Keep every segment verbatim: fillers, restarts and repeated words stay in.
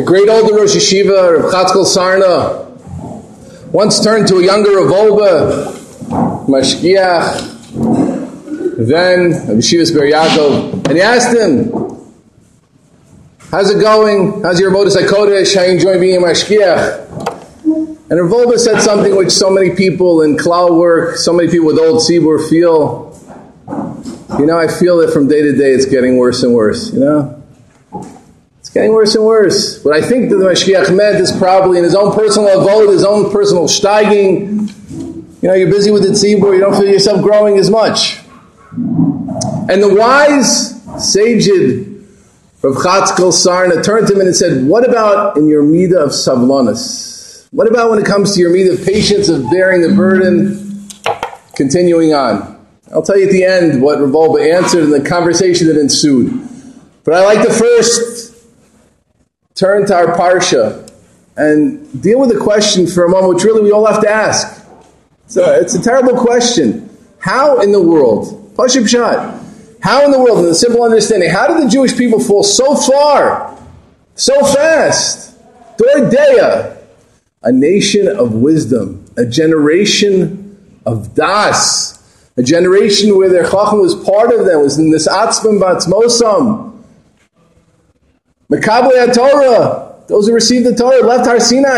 great older Rosh Yeshiva, Rav Chatzkel Sarna, once turned to a younger Rav Wolbe, Mashgiach, then Rav Yeshivas Ber Yaakov, and he asked him, how's it going? How's your Avodas HaKodesh? How you enjoy being a Mashgiach? And Rav Wolbe said something which so many people in Klal work, so many people with old Tzibur feel. You know, I feel that from day to day it's getting worse and worse, you know? It's getting worse and worse. What I think that the Mashgiach meant is probably in his own personal avoda, his own personal steiging. You know, you're busy with the Tzibur, you don't feel yourself growing as much. And the wise, saged Rav Chatzkel Sarna turned to him and said, what about in your midah of savlanas? What about when it comes to your midah of patience, of bearing the burden, continuing on? I'll tell you at the end what Rav Wolbe answered in the conversation that ensued. But I like to first turn to our parsha and deal with the question for a moment, which really we all have to ask. So it's a terrible question. How in the world, Pashut Pshat, how in the world, in the simple understanding, how did the Jewish people fall so far, so fast? Dor Deya, a nation of wisdom, a generation of das, a generation where their chacham was part of them, was in this atzmim batzmosam. Mekabel HaTorah, those who received the Torah, left Har Sinai.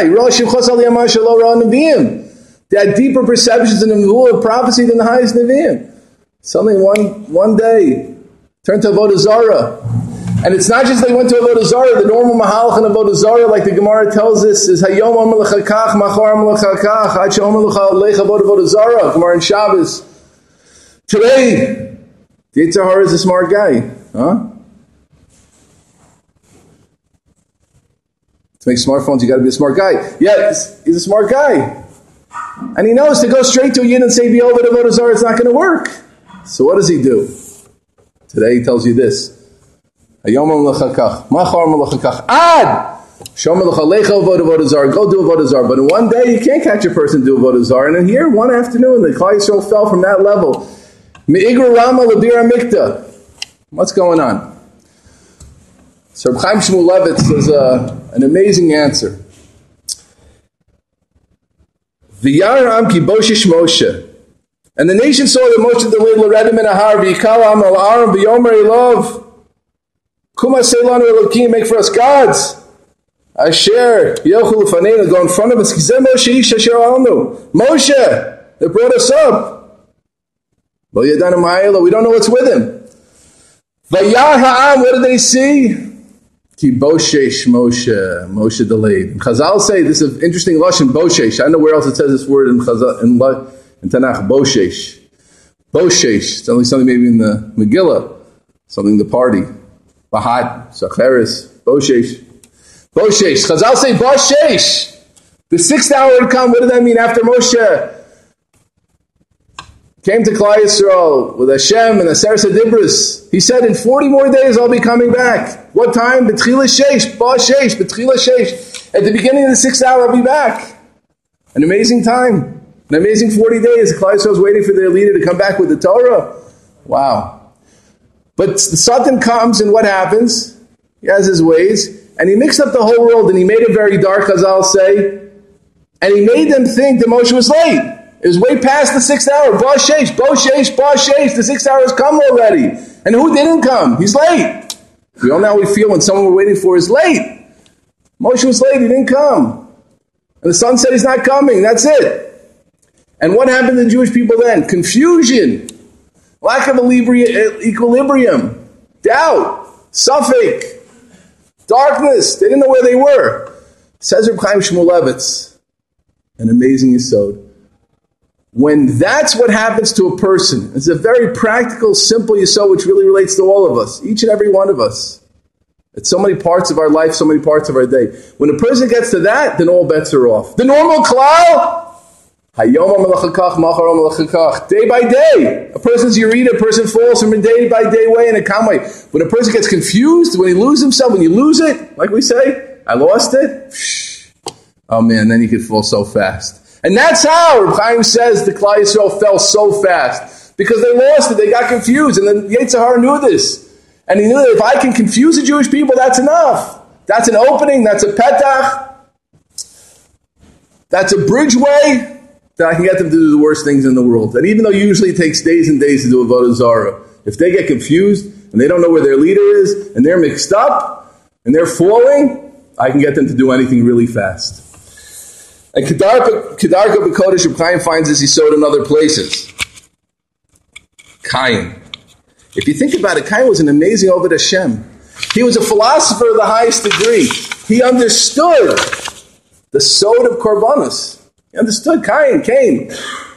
They had deeper perceptions in the Nevuah of prophecy than the highest Nevi'im. Suddenly one, one day, turned to Avodah Zarah. And it's not just they went to Avodah Zarah, the normal mahalach in Avodah Zarah, like the Gemara tells us, is Hayom Amar L'chakach, Machar Amar L'chakach, Ad She'omar L'chaleich Avodah Zarah, Gemara in Shabbos. Today, the Yetzer Hara is a smart guy. Huh? To make smartphones, you got to be a smart guy. Yeah, he's a smart guy. And he knows to go straight to a Yid and say, be over to Avodah Zarah, it's not going to work. So what does he do? Today he tells you this. Hayom Amar L'chakach, Machar Amar L'chakach, Ad She'omar L'chaleich Avodah Zarah, go do Avodah Zarah. But in one day, you can't catch a person do Avodah Zarah. And in here, one afternoon, the Klal Yisrael fell from that level. Me'igra Rama L'bir Amikta. What's going on? So Reb Chaim Shmulevitz says uh, an amazing answer. V'yar Am ki boshish Moshe. And the nation saw that Moshe delayed l'redim in a har v'yikal am al aram v'yomer elov kuma seilanu elokim, make for us gods. Asher yochel ufaneinu, go in front of us. Kizeh Moshe ish asher alnu. Moshe that brought us up. Lo yadanu ma'ayelo, we don't know what's with him. Vayar ha'am, what did they see? Ki boshesh Moshe, Moshe delayed. And Chazal say, this is an interesting lashon, boshesh. I don't know where else it says this word in Chazal, in, in Tanakh, boshesh. Boshesh, it's only something maybe in the Megillah, something in the party. Bahat, Sacheris, boshesh. Boshesh, Chazal say boshesh. The sixth hour had come, what did that mean after Moshe came to Klal Yisrael with Hashem and Aser Sedibris? He said, in forty more days I'll be coming back. What time? B'tchila sheish, ba sheish, b'tchila sheish. At the beginning of the sixth hour I'll be back. An amazing time. An amazing forty days. Klal Yisrael was waiting for their leader to come back with the Torah. Wow. But the Satan comes and what happens? He has his ways. And he mixed up the whole world and he made it very dark, as I'll say. And he made them think that Moshe was late. It was way past the sixth hour. Ba sheish, ba sheish, ba sheish. The sixth hour has come already. And who didn't come? He's late. We all know how we feel when someone we're waiting for is late. Moshe was late. He didn't come. And the son said he's not coming. That's it. And what happened to the Jewish people then? Confusion. Lack of equilibrium. Doubt. Suffix. Darkness. They didn't know where they were. Says Reb Chaim Shmulevitz. An amazing yesod. When that's what happens to a person, it's a very practical, simple yesod which really relates to all of us, each and every one of us. It's so many parts of our life, so many parts of our day. When a person gets to that, then all bets are off. The normal klal, hayom amalachakach, machar amalachakach, day by day. A person's yerida, a person falls from a day by day way in a calm way. When a person gets confused, when he loses himself, when you lose it, like we say, I lost it, psh, oh man, then you could fall so fast. And that's how Reb Chaim says the Klal Yisrael fell so fast. Because they lost it, they got confused. And then Yetzer Hara knew this. And he knew that if I can confuse the Jewish people, that's enough. That's an opening, that's a petach, that's a bridgeway that I can get them to do the worst things in the world. And even though usually it takes days and days to do Avodah Zarah, if they get confused and they don't know where their leader is and they're mixed up and they're falling, I can get them to do anything really fast. And Kedarka B'Kodesh, Reb Chaim finds this Yisod in other places. Cain. If you think about it, Cain was an amazing Oved Hashem. He was a philosopher of the highest degree. He understood the sod of Korbanos. He understood Cain, Cain.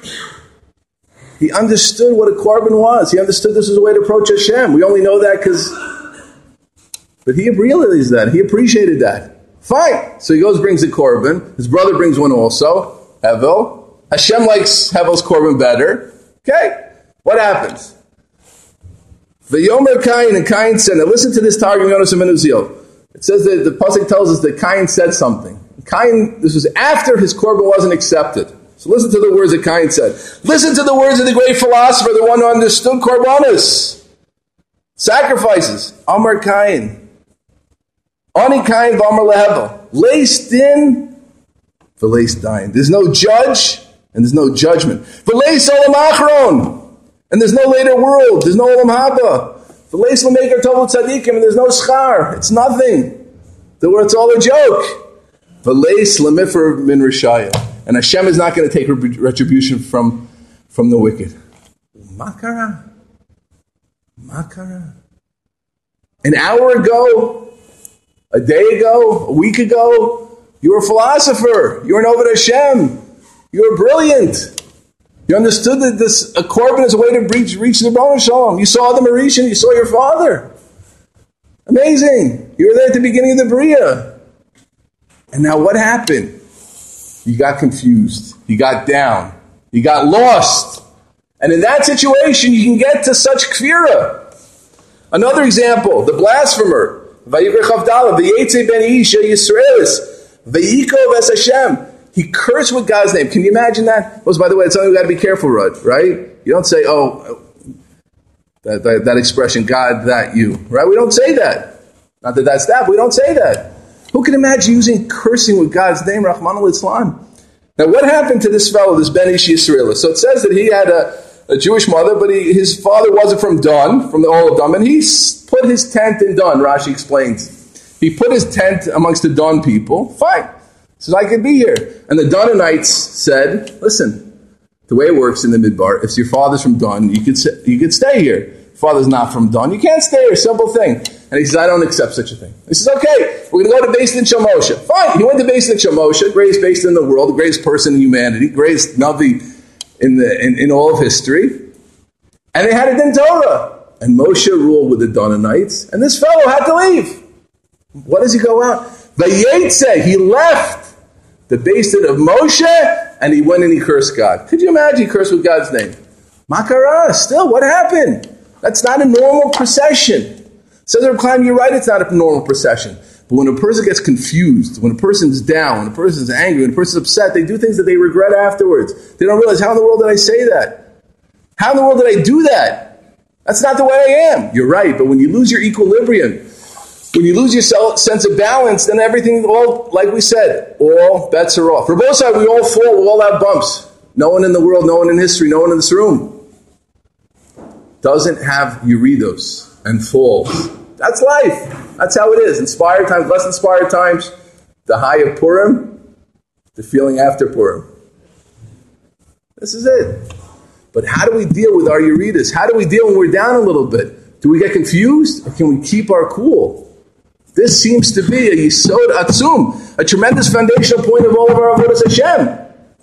He understood what a korban was. He understood this was a way to approach Hashem. We only know that because... But he realized that. He appreciated that. Fine. So he goes, brings the korban. His brother brings one also. Hevel. Hashem likes Hevel's korban better. Okay? What happens? V'yomer Cain, and Cain said, now listen to this Targum Yonos of Menuzil. It says that the pasuk tells us that Cain said something. Cain, this was after his korban wasn't accepted. So listen to the words that Cain said. Listen to the words of the great philosopher, the one who understood korbanos, sacrifices. Amar Cain. Ani Cain v'amar lehevel. Leis din v'leis dain. There's no judge and there's no judgment. V'leis olam achron. And there's no later world. There's no olam haba. V'leis l'meker tov l'tzadikim. And there's no schar. It's nothing. The word, it's all a joke. V'leis l'mifer min rishaya. And Hashem is not going to take retribution from, from the wicked. Makara. Makara. An hour ago, a day ago, a week ago, you were a philosopher. You were an Oved Hashem. You were brilliant. You understood that this a korban is a way to reach, reach the Rebbeinu Shalom. You saw the Mauritian. You saw your father. Amazing. You were there at the beginning of the Bria. And now what happened? You got confused. You got down. You got lost. And in that situation, you can get to such kfira. Another example, the blasphemer. He cursed with God's name. Can you imagine that? Well, by the way, it's something we've got to be careful with, right? You don't say, oh, that, that, that expression, God, that, you. Right? We don't say that. Not that that's that, but we don't say that. Who can imagine using cursing with God's name, Rahman al-Islam? Now, what happened to this fellow, this Ben Ish Yisraelis? So it says that he had a, a Jewish mother, but he, his father wasn't from Dan, from the Oil of Dan, and he put his tent in Dan, Rashi explains. He put his tent amongst the Dan people. Fine. He says, I can be here. And the Dananites said, listen, the way it works in the Midbar, if your father's from Dan, you could, you could stay here. If father's not from Dan, you can't stay here. Simple thing. And he says, I don't accept such a thing. He says, okay, we're going to go to Beis Din Shel Moshe. Fine. He went to Beis Din Shel Moshe, greatest Beis Din in the world, the greatest person in humanity, greatest Navi in, the, in, in all of history. And they had a Din Torah. And Moshe ruled with the Dananites. And this fellow had to leave. What does he go out? Vayetze, he left the Beis Din of Moshe, and he went and he cursed God. Could you imagine he cursed with God's name? Makara, still, what happened? That's not a normal procession. Says Reb Chaim, you're right, it's not a normal procession. But when a person gets confused, when a person's down, when a person's angry, when a person's upset, they do things that they regret afterwards. They don't realize, how in the world did I say that? How in the world did I do that? That's not the way I am. You're right, but when you lose your equilibrium, when you lose your sense of balance, then everything, all, like we said, all bets are off. For both sides, we all fall, we all have bumps. No one in the world, no one in history, no one in this room doesn't have Yeridos and falls. That's life. That's how it is. Inspired times, less inspired times, the high of Purim, the feeling after Purim. This is it. But how do we deal with our Yeridas? How do we deal when we're down a little bit? Do we get confused? Or can we keep our cool? This seems to be a Yisod Atzum, a tremendous foundational point of all of our Avodas Hashem.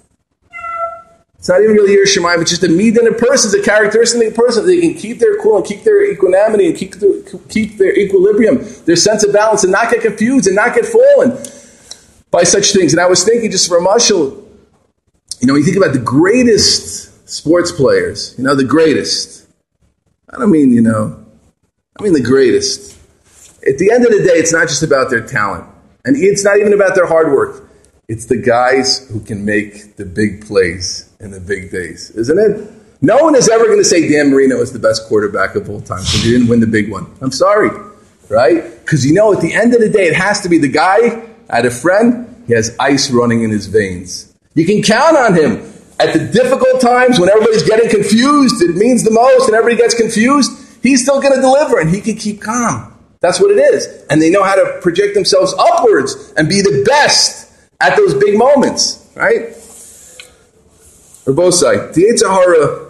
It's not even really Yir Shemayim, it's just a midah in a person, it's a characteristic of a person. They can keep their cool and keep their equanimity and keep, the, keep their equilibrium, their sense of balance, and not get confused and not get fallen by such things. And I was thinking just for a mashal, you know, when you think about the greatest sports players, you know, the greatest. I don't mean, you know, I mean the greatest. At the end of the day, it's not just about their talent. And it's not even about their hard work. It's the guys who can make the big plays in the big days, isn't it? No one is ever going to say Dan Marino is the best quarterback of all time because he didn't win the big one. I'm sorry. right? Because you know, at the end of the day, it has to be the guy, I had a friend, he has ice running in his veins. You can count on him. At the difficult times, when everybody's getting confused, it means the most, and everybody gets confused, he's still going to deliver, and he can keep calm. That's what it is. And they know how to project themselves upwards and be the best at those big moments, right? Rabosai, the Yetzer Hara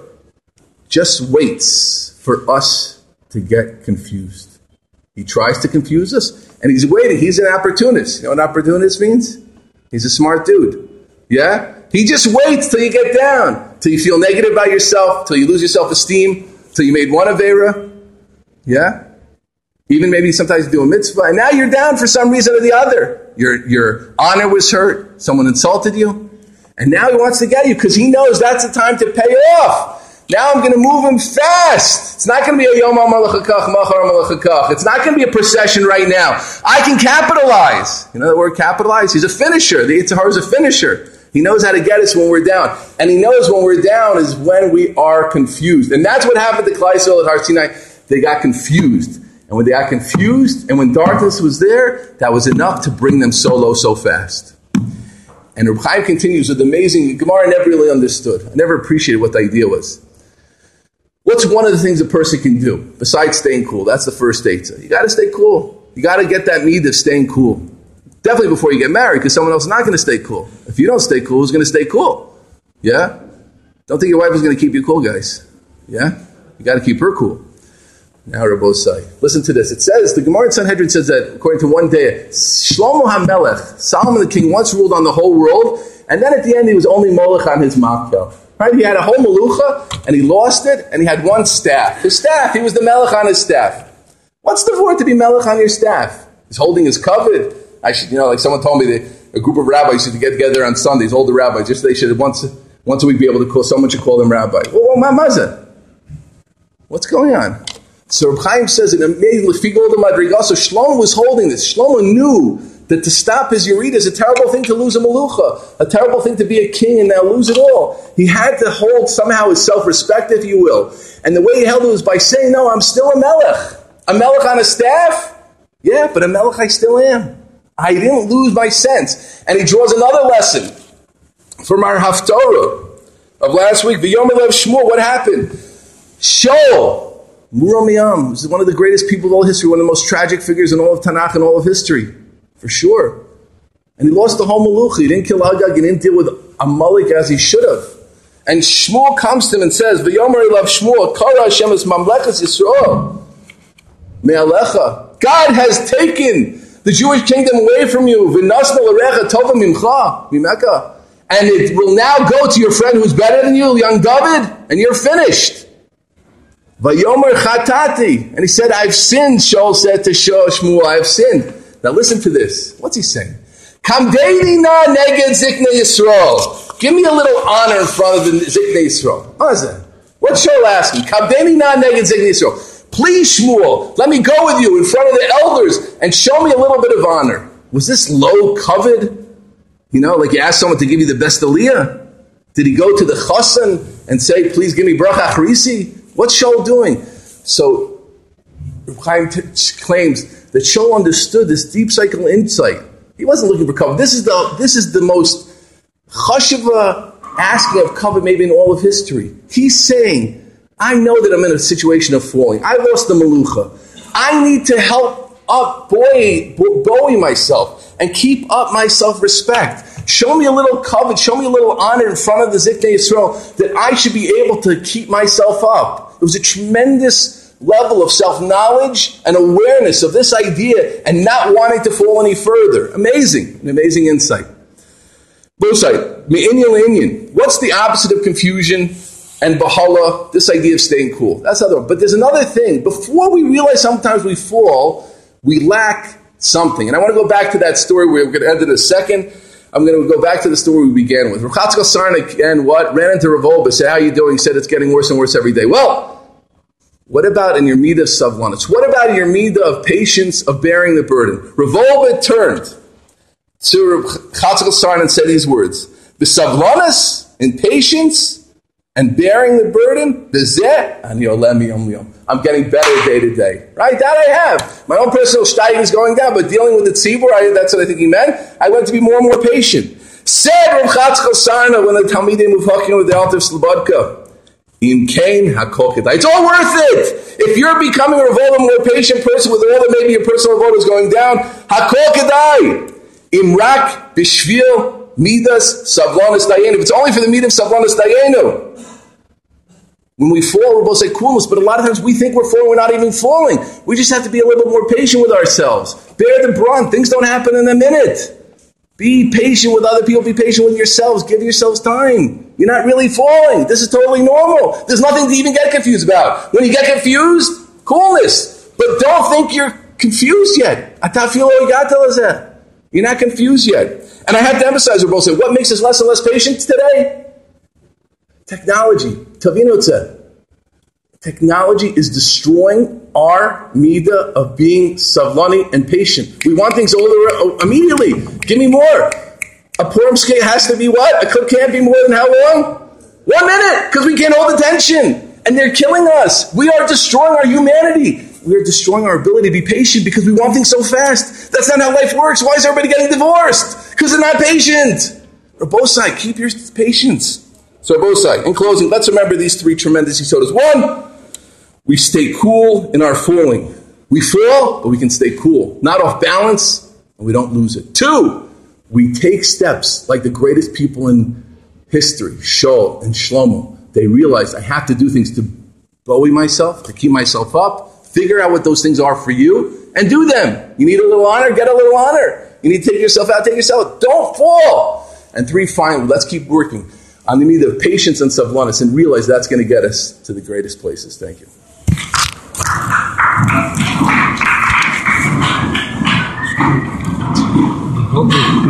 just waits for us to get confused. He tries to confuse us, and he's waiting. He's an opportunist. You know what an opportunist means? He's a smart dude. Yeah? He just waits till you get down, till you feel negative about yourself, till you lose your self-esteem, till you made one Aveira. Yeah? Even maybe sometimes you do a mitzvah, and now you're down for some reason or the other. Your, your honor was hurt. Someone insulted you. And now he wants to get you because he knows that's the time to pay off. Now I'm going to move him fast. It's not going to be a Yom HaMalachakach, Machar HaMalachakach. It's not going to be a procession right now. I can capitalize. You know the word capitalize? He's a finisher. The Yetzer Hara is a finisher. He knows how to get us when we're down. And he knows when we're down is when we are confused. And that's what happened to Klal Yisrael at Har Sinai. They got confused. And when they got confused, and when darkness was there, that was enough to bring them so low so fast. And Reb Chaim continues with amazing, Gemara never really understood. I never appreciated what the idea was. What's one of the things a person can do besides staying cool? That's the first eitzah. You got to stay cool. You got to get that need of staying cool. Definitely before you get married, because someone else is not going to stay cool. If you don't stay cool, who's going to stay cool? Yeah? Don't think your wife is going to keep you cool, guys. Yeah? You got to keep her cool. Now, Rabosai, listen to this. It says, the Gemara in Sanhedrin says that, according to one day, Shlomo HaMelech, Solomon the king, once ruled on the whole world, and then at the end he was only Molech on his Makkel. Right? He had a whole Melucha, and he lost it, and he had one staff. His staff, he was the Melech on his staff. What's the word to be Melech on your staff? He's holding his covet. I should, you know, like someone told me that a group of rabbis used to get together on Sundays, older rabbis, just they should once once a week be able to call, someone should call them rabbi. Well, well mazah. What's going on? So Reb Chaim says in amazing Lefigol de Madrigal, so Shlomo was holding this. Shlomo knew that to stop his Yerid is a terrible thing to lose a Melucha, a terrible thing to be a king and now lose it all. He had to hold somehow his self-respect, if you will. And the way he held it was by saying, no, I'm still a Melech. A Melech on a staff? Yeah, but a Melech I still am. I didn't lose my sense. And he draws another lesson from our Haftorah of last week. V'yom elev Shmuel, what happened? Shaul, Muramiyam, this is one of the greatest people of all history, one of the most tragic figures in all of Tanakh and all of history, for sure. And he lost the whole Melucha. He didn't kill Agag, he didn't deal with Amalek as he should have. And Shmuel comes to him and says, V'yomer elav Shmuel, Kara Hashem es mamlechas Yisrael, me'alecha. God has taken the Jewish kingdom away from you. V'nasna l'recha tova mimcha, mimeka. And it will now go to your friend who's better than you, young David, and you're finished. Vayomer chatati. And he said, I've sinned, Shaul said to Shmuel, I have sinned. Now listen to this. What's he saying? Kamdeini na neged ziknei Yisrael. Give me a little honor in front of the ziknei Yisrael. What is that? What's Shaul asking? Kamdeini na neged ziknei Yisrael. Please, Shmuel, let me go with you in front of the elders and show me a little bit of honor. Was this low covet? You know, like you asked someone to give you the best aliyah? Did he go to the chassan and say, please give me bracha achrisi? What's Shaul doing? So, Reb Chaim t- claims that Shaul understood this deep psychical insight. He wasn't looking for covet. This is the this is the most chashuva asking of covet maybe in all of history. He's saying, I know that I'm in a situation of falling. I lost the Melucha. I need to help up buoy, buoy myself and keep up my self-respect. Show me a little covet, show me a little honor in front of the Ziknei Yisrael that I should be able to keep myself up. It was a tremendous level of self-knowledge and awareness of this idea and not wanting to fall any further. Amazing, an amazing insight. Bosai, me'inyan le'inyan. What's the opposite of confusion and bahala? This idea of staying cool. That's the other one. But there's another thing. Before we realize sometimes we fall, we lack something. And I want to go back to that story. We're going to end in a second. I'm going to go back to the story we began with. Rechatzkel Sarna, again, what? Ran into Rav Olba, said, how are you doing? He said, it's getting worse and worse every day. Well, what about in your midah of savlanus? What about in your midah of patience, of bearing the burden? Rav Olba turned to Rechatzkel Sarna and said these words, B'savlanus, in patience, and bearing the burden, B'zeh, ani olem yom yom. I'm getting better day to day. Right? That I have. My own personal steig is going down, but dealing with the tzibur, I, that's what I think he meant. I want to be more and more patient. Said Rav Chatzkel Sarna when the Talmidim were talking with the Alter Slobodka. Im kain hakol kedai. It's all worth it. If you're becoming a revolver, more patient person with all that maybe your personal revolver is going down, hakol kedai. Im rak b'shvil midas savlonis dayenu. If it's only for the midas savlonis dayenu. When we fall, we're both say coolness, but a lot of times we think we're falling, we're not even falling. We just have to be a little bit more patient with ourselves. Bear the brunt. Things don't happen in a minute. Be patient with other people. Be patient with yourselves. Give yourselves time. You're not really falling. This is totally normal. There's nothing to even get confused about. When you get confused, coolness. But don't think you're confused yet. You're not confused yet. And I have to emphasize, we're both saying, what makes us less and less patient today? Technology. Tavinotze. Technology is destroying our midah of being savlani and patient. We want things all immediately. Give me more. A Purim skate has to be what? A cook can't be more than how long? One minute, because we can't hold attention. And they're killing us. We are destroying our humanity. We are destroying our ability to be patient because we want things so fast. That's not how life works. Why is everybody getting divorced? Because they're not patient. Rabosai, keep your patience. So Rabosai, in closing, let's remember these three tremendous yisodas. One, we stay cool in our falling. We fall, but we can stay cool. Not off balance, and we don't lose it. Two, we take steps like the greatest people in history, Shaul and Shlomo. They realized I have to do things to buoy myself, to keep myself up, figure out what those things are for you, and do them. You need a little honor, get a little honor. You need to take yourself out, take yourself out. Don't fall. And three, finally, let's keep working on the need of patience and savlanis and realize that's going to get us to the greatest places. Thank you.